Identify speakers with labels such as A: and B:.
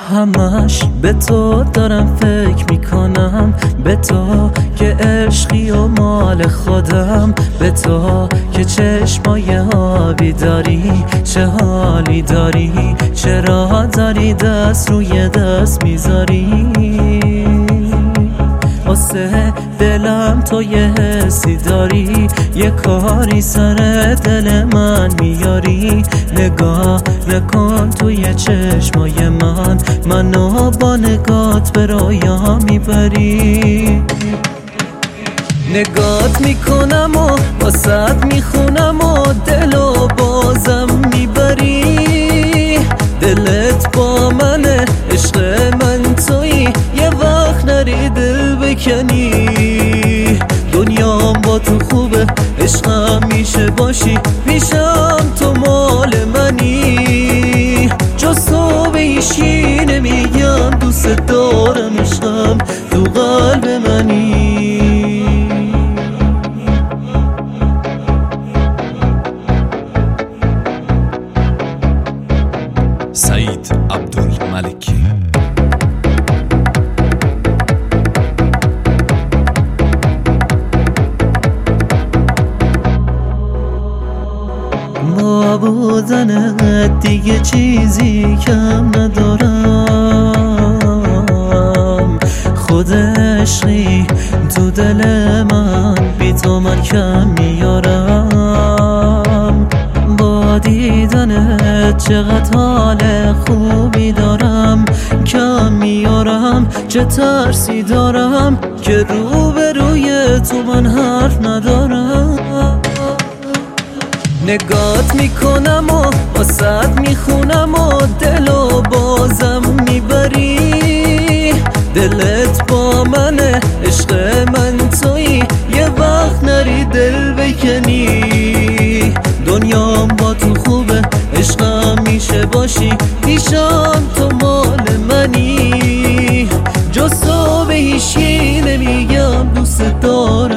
A: همش به تو دارم فکر میکنم، به تو که عشقی و مال خودم، به تو که چشمای آبی داری، چه حالی داری، چرا داری دست روی دست میذاری. واسه دلم تو یه حسی داری، یه کاری سر دل من میاری. نگاه نکن توی چشمای منو با نگات به رویا میبری. نگات میکنم و واسط میخونم و دلو بازم میبری. دلت با منه، عشق من تویی، یه وقت نری دل بکنی. دنیام با تو خوبه، عشقم میشه باشی، میشم تو مال منی. جز تو به هیچی نمیگم دوست دارم، عشقم تو قلب منی.
B: سعید عبدالملکی.
A: با بودنت دیگه چیزی کم ندارم، خود عشقی تو دل من، بی تو من کم میارم. با دیدنت چقدر حال خوبی دارم، کم میارم. چه ترسی دارم که روبروی تو من حرف ندارم. نگات میکنم و واسط میخونم و دلو بازم میبری. دلت با منه، عشق من تویی، یه وقت نری دل بکنی. دنیام با تو خوبه، عشقم میشه باشی، میشم تو مال منی. جز تو به هیچی نمیگم دوست دارم.